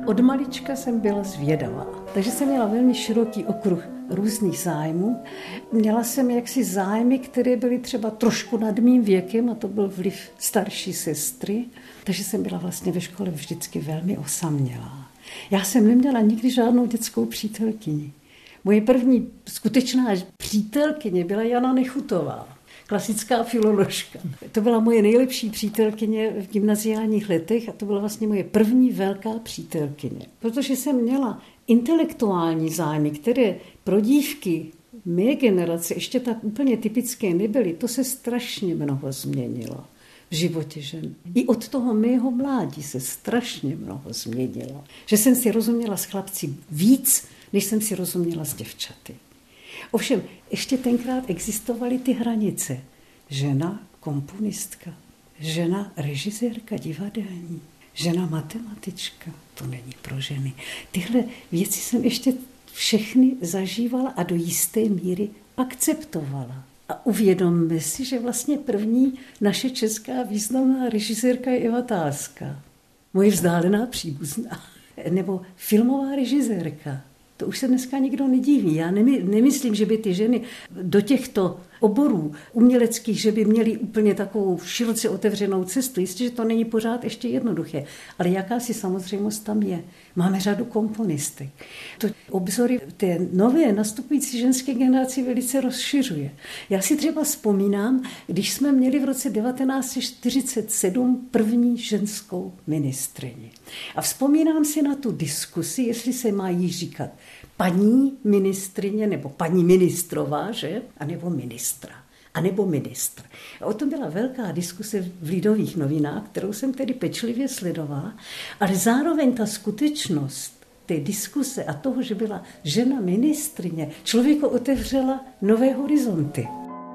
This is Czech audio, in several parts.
Od malička jsem byla zvědavá, takže jsem měla velmi široký okruh různých zájmů. Měla jsem jaksi zájmy, které byly třeba trošku nad mým věkem, a to byl vliv starší sestry, takže jsem byla vlastně ve škole vždycky velmi osamělá. Já jsem neměla nikdy žádnou dětskou přítelkyni. Moje první skutečná přítelkyně byla Jana Nechutová, klasická filoložka. To byla moje nejlepší přítelkyně v gymnaziálních letech a to byla vlastně moje první velká přítelkyně. Protože jsem měla intelektuální zájmy, které pro dívky mé generace ještě tak úplně typické nebyly, to se strašně mnoho změnilo v životě žen. I od toho mého mládí se strašně mnoho změnilo. Že jsem si rozuměla s chlapci víc, než jsem si rozuměla s děvčaty. Ovšem, ještě tenkrát existovaly ty hranice. Žena komponistka, žena režisérka divadelní, žena matematička, to není pro ženy. Tyhle věci jsem ještě všechny zažívala a do jisté míry akceptovala. A uvědomme si, že vlastně první naše česká významná režisérka je Eva Táská. Moje vzdálená příbuzná. Nebo filmová režisérka. To už se dneska nikdo nediví. Já nemyslím, že by ty ženy do těchto oborů uměleckých, že by měly úplně takovou široce otevřenou cestu. Jistě, že to není pořád ještě jednoduché, ale jakási samozřejmost tam je. Máme řadu komponistek. To obzory té nové nastupující ženské generaci velice rozšiřuje. Já si třeba vzpomínám, když jsme měli v roce 1947 první ženskou ministryni. A vzpomínám si na tu diskusi, jestli se mají říkat paní ministryně nebo paní ministrová, že? A nebo ministra. A nebo ministr. A o tom byla velká diskuse v Lidových novinách, kterou jsem tedy pečlivě sledovala, ale zároveň ta skutečnost té diskuse a toho, že byla žena ministryně, člověku otevřela nové horizonty.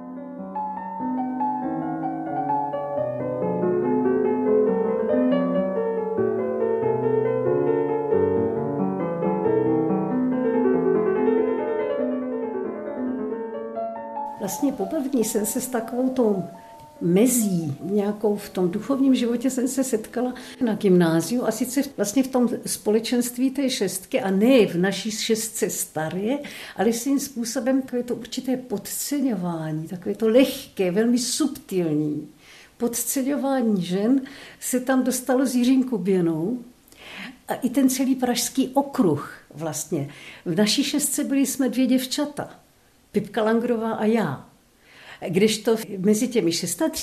Vlastně poprvé jsem se s takovou tou mezí nějakou v tom duchovním životě jsem se setkala na gymnáziu a sice vlastně v tom společenství té šestky a ne v naší šestce staré, ale svým způsobem takové to určité podceňování, takové to lehké, velmi subtilní podceňování žen se tam dostalo s Jiřím Kuběnou a i ten celý pražský okruh vlastně. V naší šestce byli jsme 2 děvčata. Pipka Langrová a já. Kdežto mezi těmi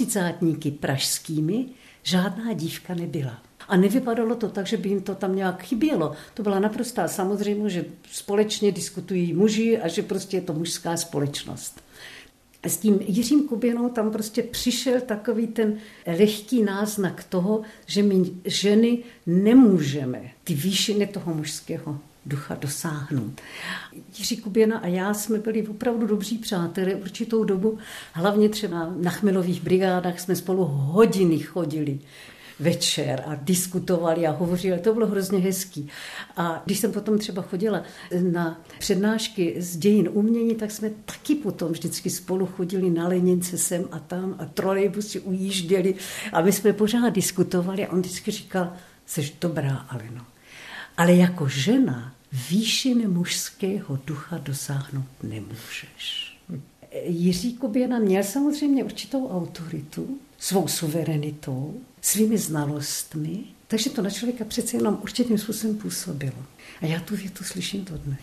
36 pražskými žádná dívka nebyla. A nevypadalo to tak, že by jim to tam nějak chybělo. To byla naprostá samozřejmost, že společně diskutují muži a že prostě je to mužská společnost. S tím Jiřím Kuběnou tam prostě přišel takový ten lehký náznak toho, že my ženy nemůžeme ty výšiny toho mužského ducha dosáhnout. Jiří Kuběna a já jsme byli opravdu dobří přátelé určitou dobu, hlavně třeba na Chmelových brigádách jsme spolu hodiny chodili večer a diskutovali a hovořili, to bylo hrozně hezký. A když jsem potom třeba chodila na přednášky z dějin umění, tak jsme taky potom vždycky spolu chodili na Lenince sem a tam a trolejbusy ujížděli a my jsme pořád diskutovali a on vždycky říkal, jsi dobrá, Aleno, ale jako žena výšiny mužského ducha dosáhnout nemůžeš. Jiří Kuběna měl samozřejmě určitou autoritu, svou suverenitou, svými znalostmi, takže to na člověka přece jenom určitým způsobem působilo. A já tu větu slyším dodnes.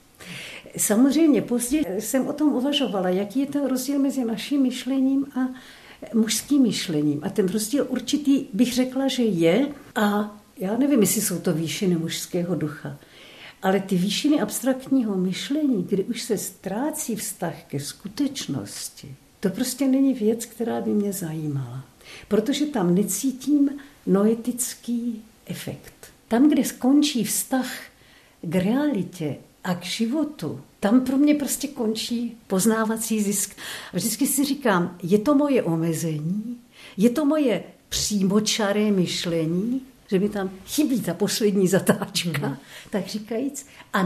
Samozřejmě později jsem o tom uvažovala, jaký je ten rozdíl mezi naším myšlením a mužským myšlením. A ten rozdíl určitý bych řekla, že je a já nevím, jestli jsou to výšiny mužského ducha, ale ty výšiny abstraktního myšlení, kdy už se ztrácí vztah ke skutečnosti, to prostě není věc, která by mě zajímala. Protože tam necítím noetický efekt. Tam, kde skončí vztah k realitě a k životu, tam pro mě prostě končí poznávací zisk. A vždycky si říkám, je to moje omezení, je to moje přímočaré myšlení, že mi tam chybí ta poslední zatáčka, tak říkajíc, a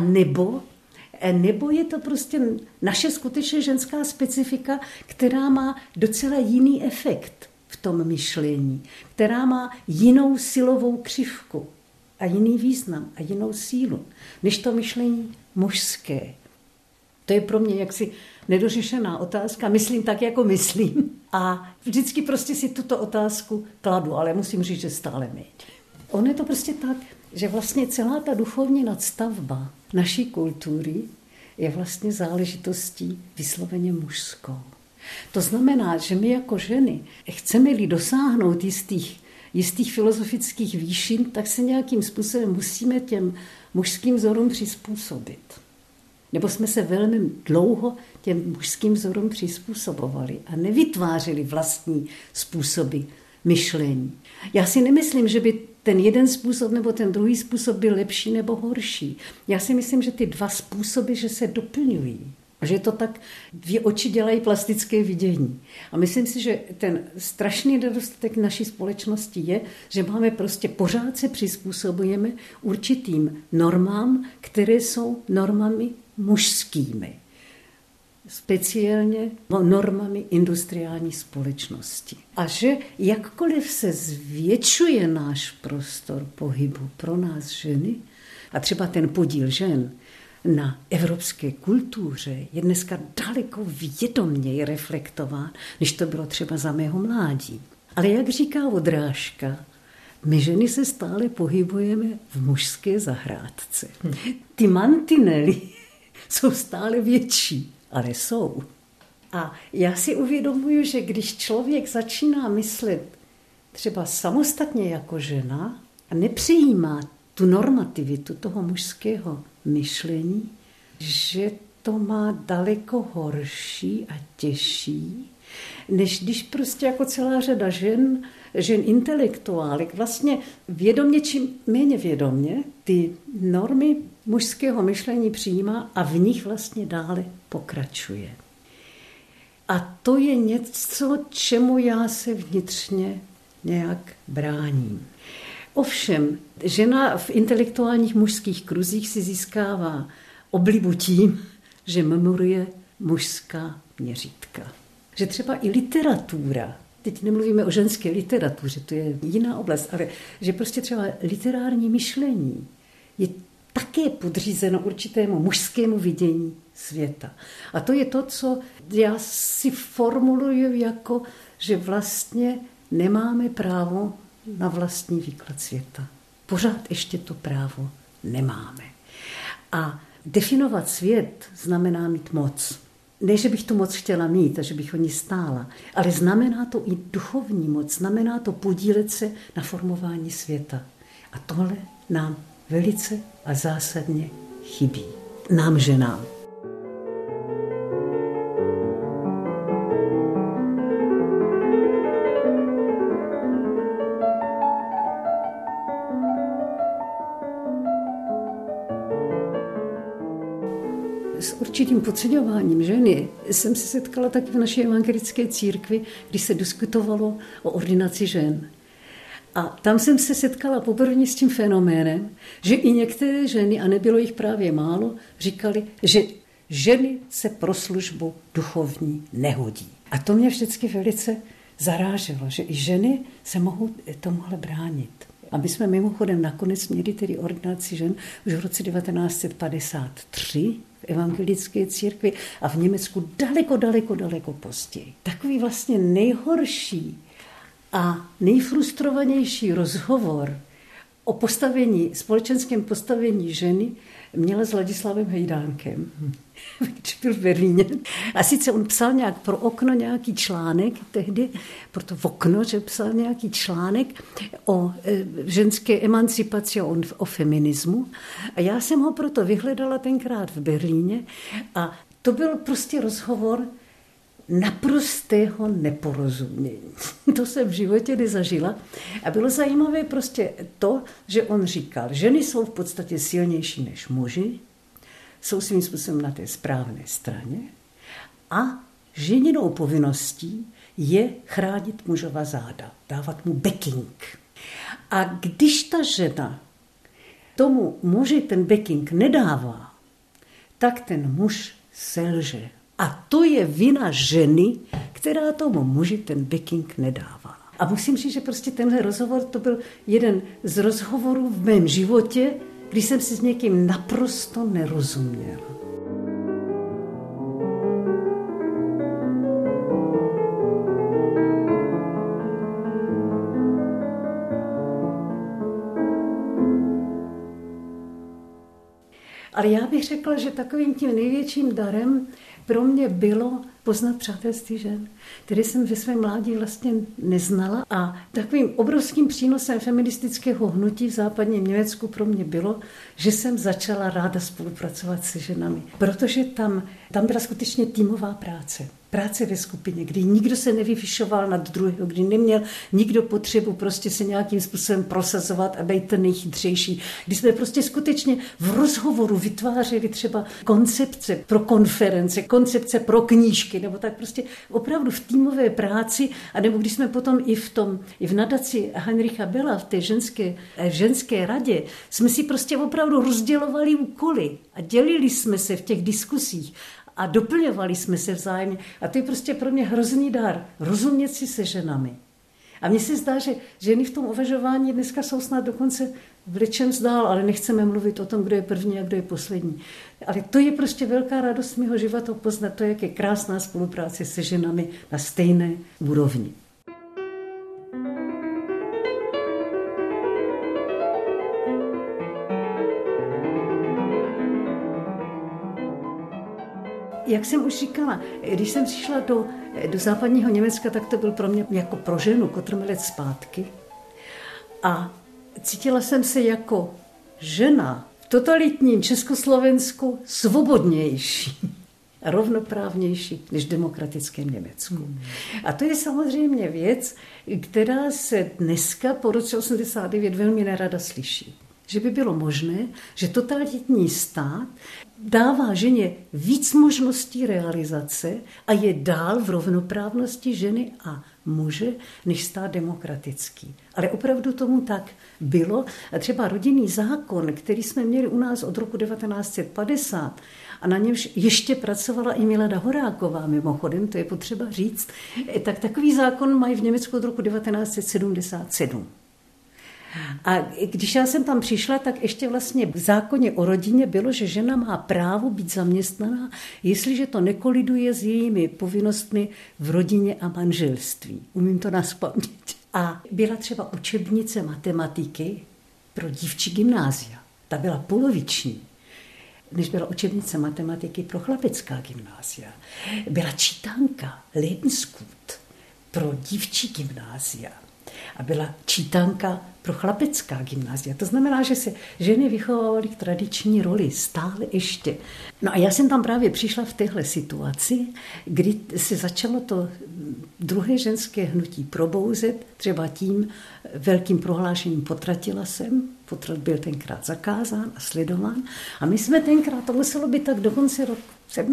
nebo je to prostě naše skutečně ženská specifika, která má docela jiný efekt v tom myšlení, která má jinou silovou křivku. a jiný význam a jinou sílu, než to myšlení mužské. To je pro mě jaksi nedořešená otázka. Myslím tak, jako myslím. A vždycky prostě si tuto otázku kladu, ale musím říct, že stále méně. Ono je to prostě tak, že vlastně celá ta duchovní nadstavba naší kultury je vlastně záležitostí vysloveně mužskou. To znamená, že my jako ženy chceme-li dosáhnout jistých filozofických výšin, tak se nějakým způsobem musíme těm mužským vzorům přizpůsobit. Nebo jsme se velmi dlouho těm mužským vzorům přizpůsobovali a nevytvářeli vlastní způsoby myšlení. Já si nemyslím, že by ten jeden způsob nebo ten druhý způsob byl lepší nebo horší. Já si myslím, že ty dva způsoby, že se doplňují. A že to tak dvě oči dělají plastické vidění. A myslím si, že ten strašný nedostatek naší společnosti je, že máme prostě pořád se přizpůsobujeme určitým normám, které jsou normami mužskými. Speciálně normami industriální společnosti. A že jakkoliv se zvětšuje náš prostor pohybu pro nás ženy, a třeba ten podíl žen na evropské kultuře je dneska daleko vědoměji reflektován, než to bylo třeba za mého mládí. Ale jak říká Odrážka, my ženy se stále pohybujeme v mužské zahrádce. Ty mantinely jsou stále větší, ale jsou. A já si uvědomuji, že když člověk začíná myslet třeba samostatně jako žena a nepřijímá tu normativitu toho mužského myšlení, že to má daleko horší a těžší, než když prostě jako celá řada žen intelektuálek, vlastně vědomě či méně vědomě, ty normy mužského myšlení přijímá a v nich vlastně dále pokračuje. A to je něco, čemu já se vnitřně nějak bráním. Ovšem, žena v intelektuálních mužských kruzích si získává oblibu tím, že memoruje mužská měřítka. Že třeba i literatura, teď nemluvíme o ženské literatuře, to je jiná oblast, ale že prostě třeba literární myšlení je také podřízeno určitému mužskému vidění světa. A to je to, co já si formuluji jako, že vlastně nemáme právo na vlastní výklad světa. Pořád ještě to právo nemáme. A definovat svět znamená mít moc. Ne, že bych tu moc chtěla mít a že bych o ní stála, ale znamená to i duchovní moc, znamená to podílet se na formování světa. A tohle nám velice a zásadně chybí. Nám ženám. S určitým podceňováním ženy jsem se setkala taky v naší evangelické církvi, když se diskutovalo o ordinaci žen. A tam jsem se setkala poprvé s tím fenoménem, že i některé ženy, a nebylo jich právě málo, říkali, že ženy se pro službu duchovní nehodí. A to mě vždycky velice zaráželo, že i ženy se mohou tomuhle bránit. A my jsme mimochodem nakonec měli tedy ordinaci žen už v roce 1953 v evangelické církvi a v Německu daleko později. Takový vlastně nejhorší a nejfrustrovanější rozhovor o společenském postavení ženy měla s Ladislavem Hejdánkem, když byl v Berlíně. A sice on psal nějak pro okno nějaký článek, tehdy pro to okno, že psal nějaký článek o ženské emancipaci, o feminismu. A já jsem ho proto vyhledala tenkrát v Berlíně a to byl prostě rozhovor naprostého neporozumění. To jsem v životě nezažila. A bylo zajímavé prostě to, že on říkal, ženy jsou v podstatě silnější než muži, jsou svým způsobem na té správné straně a ženinou povinností je chránit mužova záda, dávat mu backing. A když ta žena tomu muži ten backing nedává, tak ten muž selže. A to je vina ženy, která tomu muži ten backing nedává. A musím říct, že prostě tenhle rozhovor, to byl jeden z rozhovorů v mém životě, kdy jsem si s někým naprosto nerozuměl. Ale já bych řekla, že takovým tím největším darem pro mě bylo poznat přátelství žen, které jsem ve svém mládí vlastně neznala. A takovým obrovským přínosem feministického hnutí v západním Německu pro mě bylo, že jsem začala ráda spolupracovat se ženami. Protože tam byla skutečně týmová práce. Práce ve skupině, kdy nikdo se nevyvyšoval nad druhého, kdy neměl nikdo potřebu prostě se nějakým způsobem prosazovat a být ten nejchytřejší. Kdy jsme prostě skutečně v rozhovoru vytvářeli třeba koncepce pro konference, koncepce pro knížky, nebo tak prostě opravdu v týmové práci, anebo když jsme potom i v nadaci Heinricha Bella, v té ženské radě, jsme si prostě opravdu rozdělovali úkoly a dělili jsme se v těch diskusích a doplňovali jsme se vzájemně. A to je prostě pro mě hrozný dar, rozumět si se ženami. A mně se zdá, že ženy v tom uvažování dneska jsou snad dokonce vlečem dál, ale nechceme mluvit o tom, kdo je první a kdo je poslední. Ale to je prostě velká radost mého života poznat to, jak je krásná spolupráce se ženami na stejné úrovni. Jak jsem už říkala, když jsem přišla do západního Německa, tak to byl pro mě jako pro ženu kotrmelec zpátky. A cítila jsem se jako žena v totalitním Československu svobodnější a rovnoprávnější než v demokratickém Německu. A to je samozřejmě věc, která se dneska po roce 89 velmi nerada slyší. Že by bylo možné, že totalitní stát dává ženě víc možností realizace a je dál v rovnoprávnosti ženy a muže než stát demokratický. Ale opravdu tomu tak bylo. A třeba rodinný zákon, který jsme měli u nás od roku 1950 a na němž ještě pracovala i Milada Horáková, mimochodem, to je potřeba říct, tak takový zákon mají v Německu od roku 1977. A když já jsem tam přišla, tak ještě vlastně v zákoně o rodině bylo, že žena má právo být zaměstnaná, jestliže to nekoliduje s jejími povinnostmi v rodině a manželství. Umím to nazpamět. A byla třeba učebnice matematiky pro dívčí gymnázia. Ta byla poloviční, než byla učebnice matematiky pro chlapecká gymnázia. Byla čítanka Lebensgut pro dívčí gymnázia. A byla čítanka pro chlapecká gymnázia. To znamená, že se ženy vychovávaly k tradiční roli, stále ještě. No a já jsem tam právě přišla v téhle situaci, kdy se začalo to druhé ženské hnutí probouzet, třeba tím velkým prohlášením potratila jsem, potrat byl tenkrát zakázán a sledován. A my jsme tenkrát, to muselo být tak dokonce rok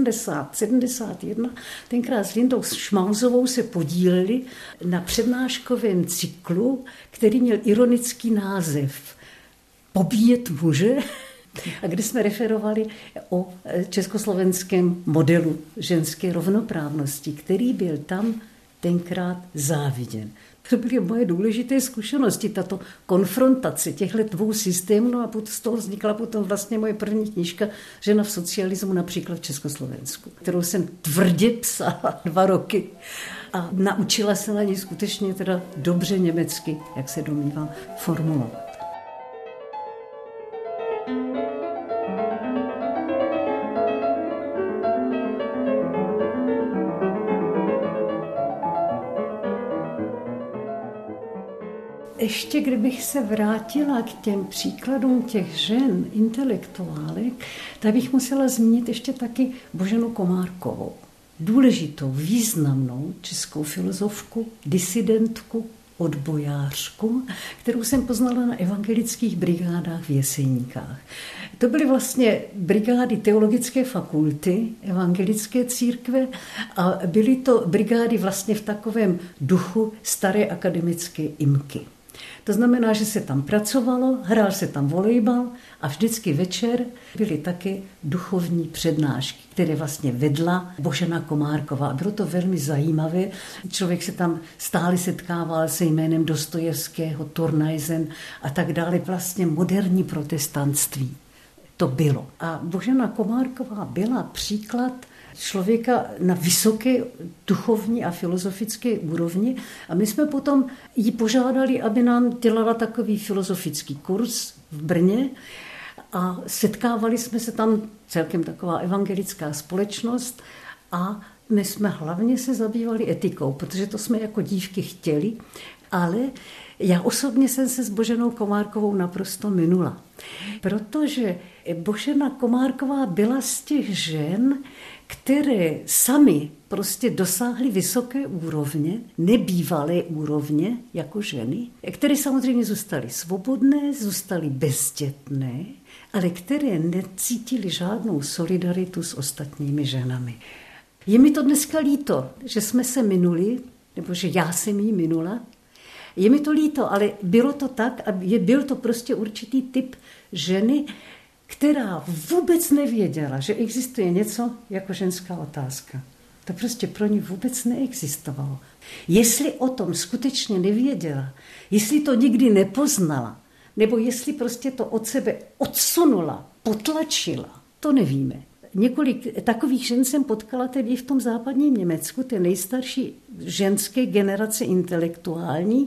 71, tenkrát s Lindou Šmauzovou se podíleli na přednáškovém cyklu, který měl ironický název Pobíjet muže, a kde jsme referovali o československém modelu ženské rovnoprávnosti, který byl tam tenkrát záviděn. To byly moje důležité zkušenosti, tato konfrontace těchto dvou systémů, no a z toho vznikla potom vlastně moje první knížka Žena v socialismu, například v Československu, kterou jsem tvrdě psala 2 roky a naučila se na ní skutečně teda dobře německy, jak se domnívám, formulovat. Ještě kdybych se vrátila k těm příkladům těch žen, intelektuálek, tak bych musela zmínit ještě taky Boženu Komárkovou. Důležitou, významnou českou filozofku, disidentku, odbojářku, kterou jsem poznala na evangelických brigádách v Jeseníkách. To byly vlastně brigády teologické fakulty, evangelické církve a byly to brigády vlastně v takovém duchu staré akademické imky. To znamená, že se tam pracovalo, hrál se tam volejbal a vždycky večer byly taky duchovní přednášky, které vlastně vedla Božena Komárková. Bylo to velmi zajímavé. Člověk se tam stále setkával se jménem Dostojevského, Turnajzen a tak dále. Vlastně moderní protestantství to bylo. A Božena Komárková byla příklad člověka na vysoké duchovní a filozofické úrovni a my jsme potom ji požádali, aby nám dělala takový filozofický kurz v Brně a setkávali jsme se tam, celkem taková evangelická společnost a my jsme hlavně se zabývali etikou, protože to jsme jako dívky chtěli, ale já osobně jsem se s Boženou Komárkovou naprosto minula, protože Božena Komárková byla z těch žen, které sami prostě dosáhly vysoké úrovně, nebývalé úrovně jako ženy, které samozřejmě zůstaly svobodné, zůstaly bezdětné, ale které necítily žádnou solidaritu s ostatními ženami. Je mi to dneska líto, že jsme se minuli, nebo že já jsem jí minula. Je mi to líto, ale bylo to tak a byl to prostě určitý typ ženy, která vůbec nevěděla, že existuje něco jako ženská otázka. To prostě pro ní vůbec neexistovalo. Jestli o tom skutečně nevěděla, jestli to nikdy nepoznala, nebo jestli prostě to od sebe odsunula, potlačila, to nevíme. Několik takových žen jsem potkala tedy v tom západním Německu, té nejstarší ženské generace intelektuální.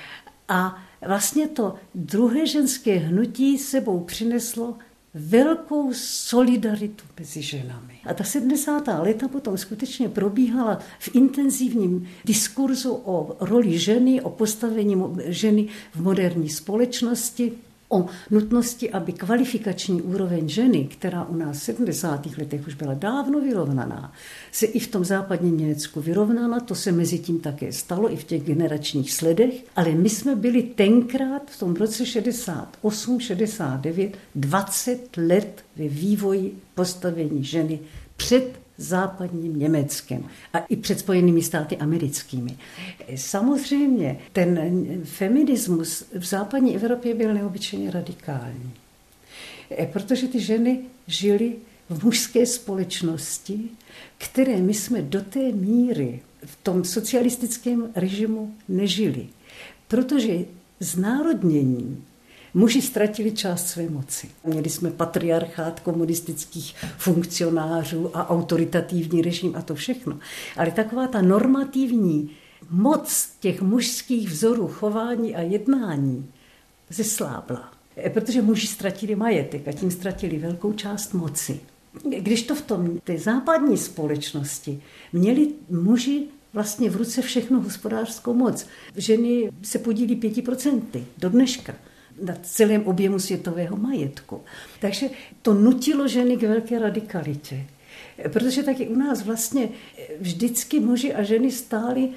A vlastně to druhé ženské hnutí sebou přineslo velkou solidaritu mezi ženami. A ta 70. léta potom skutečně probíhala v intenzivním diskurzu o roli ženy, o postavení ženy v moderní společnosti, o nutnosti, aby kvalifikační úroveň ženy, která u nás v 70. letech už byla dávno vyrovnaná, se i v tom západním Německu vyrovnala, to se mezi tím také stalo i v těch generačních sledech, ale my jsme byli tenkrát v tom roce 68, 69, 20 let ve vývoji postavení ženy před západním Německem a i před Spojenými státy americkými. Samozřejmě ten feminismus v západní Evropě byl neobyčejně radikální, protože ty ženy žily v mužské společnosti, které my jsme do té míry v tom socialistickém režimu nežili, protože znárodněním muži ztratili část své moci. Měli jsme patriarchát komunistických funkcionářů a autoritativní režim a to všechno. Ale taková ta normativní moc těch mužských vzorů chování a jednání zeslábla. Protože muži ztratili majetek a tím ztratili velkou část moci. Když to v té západní společnosti měli muži vlastně v ruce všechno hospodářskou moc. Ženy se podílí 5% do dneška na celém objemu světového majetku. Takže to nutilo ženy k velké radikalitě. Protože taky u nás vlastně vždycky muži a ženy stáli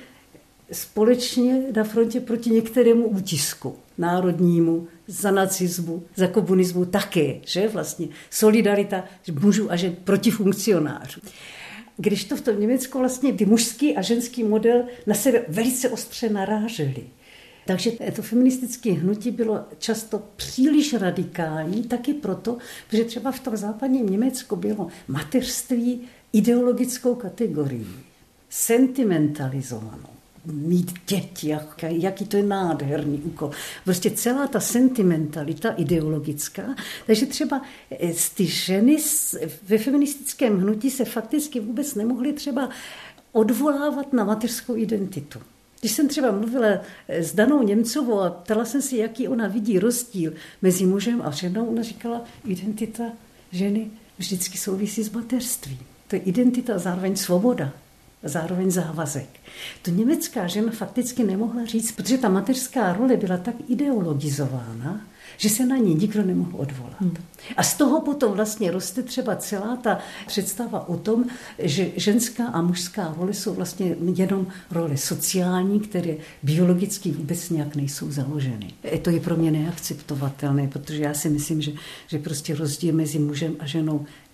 společně na frontě proti některému útisku národnímu, za nacismu, za komunismu také, že vlastně solidarita mužů a žen proti funkcionářů. Když to v tom Německu vlastně ty mužský a ženský model na sebe velice ostře narážely. Takže to feministické hnutí bylo často příliš radikální, taky proto, že třeba v tom západním Německu bylo mateřství ideologickou kategorií, sentimentalizovanou. Mít děti, jaký to je nádherný úkol. Prostě celá ta sentimentalita ideologická. Takže třeba ty ženy ve feministickém hnutí se fakticky vůbec nemohly třeba odvolávat na mateřskou identitu. Když jsem třeba mluvila s Danou Němcovou a ptala jsem si, jaký ona vidí rozdíl mezi mužem a ženou, ona říkala, identita ženy vždycky souvisí s mateřstvím. To je identita a zároveň svoboda. Zároveň závazek. To německá žena fakticky nemohla říct, protože ta mateřská role byla tak ideologizována, že se na ní nikdo nemohl odvolat. A z toho potom vlastně roste třeba celá ta představa o tom, že ženská a mužská role jsou vlastně jenom role sociální, které biologicky vůbec nějak nejsou založeny. To je pro mě neakceptovatelné, protože já si myslím, že prostě rozdíl mezi mužem a ženou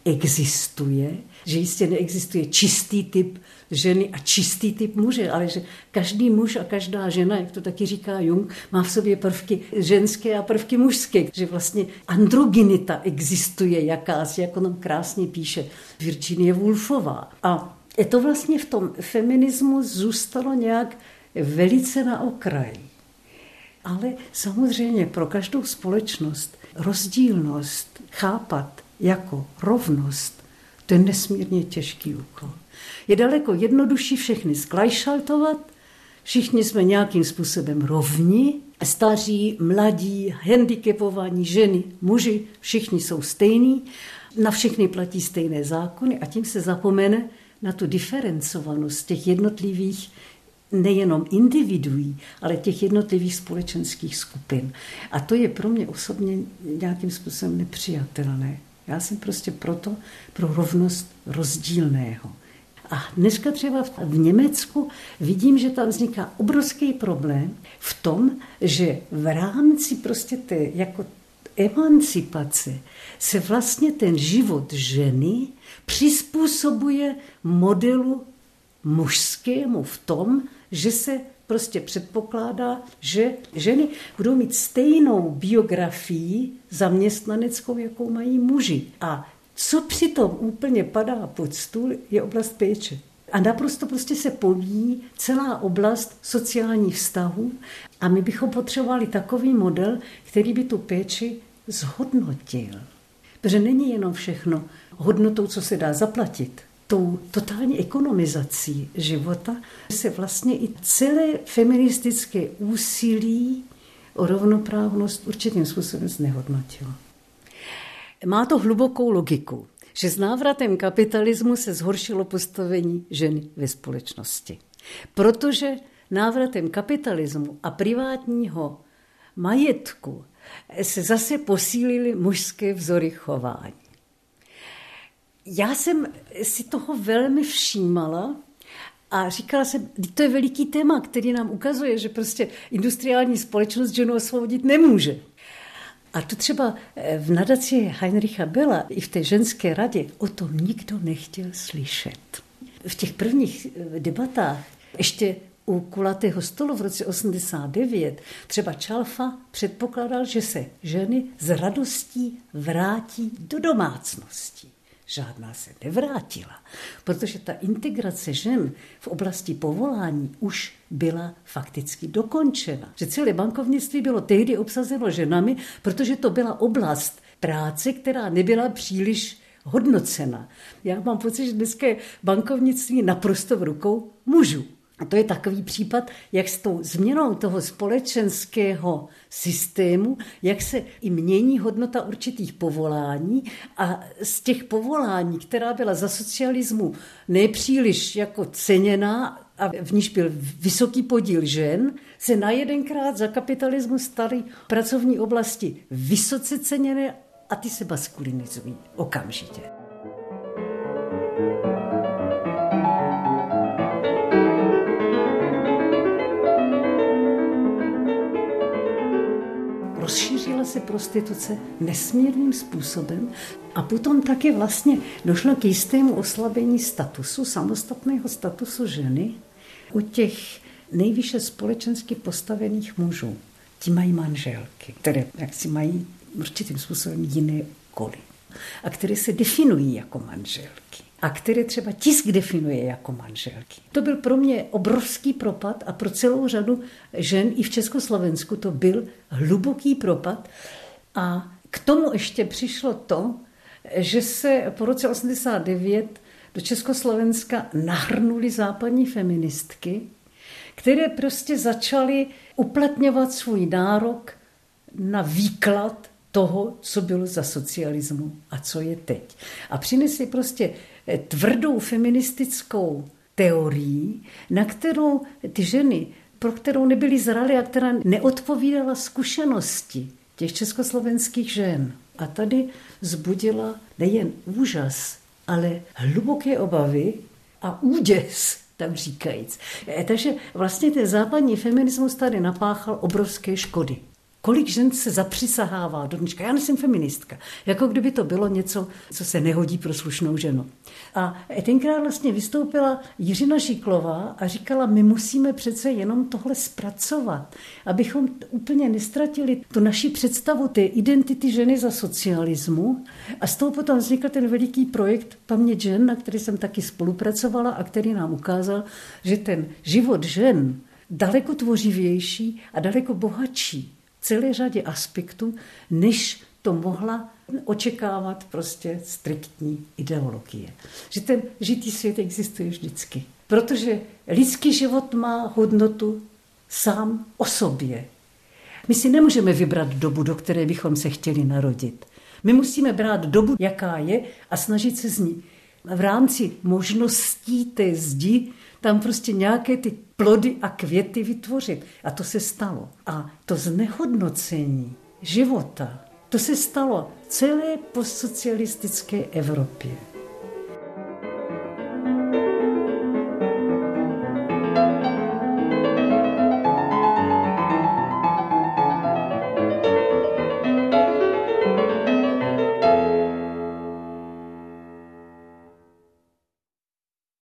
existuje, že jistě neexistuje čistý typ ženy a čistý typ muže, ale že každý muž a každá žena, jak to taky říká Jung, má v sobě prvky ženské a prvky mužské, že vlastně androgynita existuje jakási, jako nám krásně píše Virginie Woolfová. A je to vlastně v tom feminismu zůstalo nějak velice na okraji. Ale samozřejmě pro každou společnost rozdílnost chápat jako rovnost, to je nesmírně těžký úkol. Je daleko jednodušší všechny zglajšaltovat, všichni jsme nějakým způsobem rovni, staří, mladí, handicapovaní, ženy, muži, všichni jsou stejní, na všechny platí stejné zákony a tím se zapomene na tu diferencovanost těch jednotlivých nejenom individuí, ale těch jednotlivých společenských skupin. A to je pro mě osobně nějakým způsobem nepřijatelné. Já jsem prostě pro rovnost rozdílného. A dneska třeba v Německu vidím, že tam vzniká obrovský problém v tom, že v rámci prostě té jako emancipace se vlastně ten život ženy přizpůsobuje modelu mužskému v tom, že se prostě předpokládá, že ženy budou mít stejnou biografii zaměstnaneckou, jakou mají muži. A co přitom úplně padá pod stůl, je oblast péče. A naprosto prostě se pomíjí celá oblast sociálních vztahů a my bychom potřebovali takový model, který by tu péči zhodnotil. Protože není jenom všechno hodnotou, co se dá zaplatit. Tou totální ekonomizací života se vlastně i celé feministické úsilí o rovnoprávnost určitým způsobem znehodnotilo. Má to hlubokou logiku, že s návratem kapitalismu se zhoršilo postavení ženy ve společnosti. Protože návratem kapitalismu a privátního majetku se zase posílily mužské vzory chování. Já jsem si toho velmi všímala a říkala jsem, to je veliký téma, který nám ukazuje, že prostě industriální společnost ženu osvobodit nemůže. A to třeba v nadaci Heinricha Bella i v té ženské radě o tom nikdo nechtěl slyšet. V těch prvních debatách ještě u kulatého stolu v roce 89 třeba Čalfa předpokládal, že se ženy s radostí vrátí do domácností. Žádná se nevrátila, protože ta integrace žen v oblasti povolání už byla fakticky dokončena. Že celé bankovnictví bylo tehdy obsazeno ženami, protože to byla oblast práce, která nebyla příliš hodnocena. Já mám pocit, že dneska je bankovnictví naprosto v rukou mužů. A to je takový případ, jak s tou změnou toho společenského systému, jak se i mění hodnota určitých povolání a z těch povolání, která byla za socialismu nepříliš jako ceněná a v níž byl vysoký podíl žen, se najedenkrát za kapitalismu staly pracovní oblasti vysoce ceněné a ty se maskulinizují okamžitě. Rozšířila se prostituce nesmírným způsobem a potom taky vlastně došlo k jistému oslabení statusu, samostatného statusu ženy u těch nejvýše společensky postavených mužů. Ti mají manželky, které jaksi mají určitým způsobem jiné úkoly a které se definují jako manželky a které třeba tisk definuje jako manželky. To byl pro mě obrovský propad a pro celou řadu žen i v Československu to byl hluboký propad. A k tomu ještě přišlo to, že se po roce 89 do Československa nahrnuly západní feministky, které prostě začaly uplatňovat svůj nárok na výklad toho, co bylo za socialismu a co je teď. A přinesli prostě tvrdou feministickou teorii, na kterou ty ženy, pro kterou nebyly zralé a která neodpovídala zkušenosti těch československých žen. A tady vzbudila nejen úžas, ale hluboké obavy a úděs, tak říkajíc. Takže vlastně ten západní feminismus tady napáchal obrovské škody. Kolik žen se zapřisahává do dneška. Já nejsem feministka. Jako kdyby to bylo něco, co se nehodí pro slušnou ženu. A tenkrát vlastně vystoupila Jiřina Žiklová a říkala, my musíme přece jenom tohle zpracovat, abychom úplně nestratili tu naši představu té identity ženy za socialismu. A z toho potom vznikl ten veliký projekt Paměť žen, na který jsem taky spolupracovala a který nám ukázal, že ten život žen daleko tvořivější a daleko bohatší celé řadě aspektů, než to mohla očekávat prostě striktní ideologie. Že ten žitý svět existuje vždycky. Protože lidský život má hodnotu sám o sobě. My si nemůžeme vybrat dobu, do které bychom se chtěli narodit. My musíme brát dobu, jaká je, a snažit se z ní v rámci možností té zdi tam prostě nějaké ty plody a květy vytvořit. A to se stalo. A to znehodnocení života, to se stalo celé postsocialistické Evropě.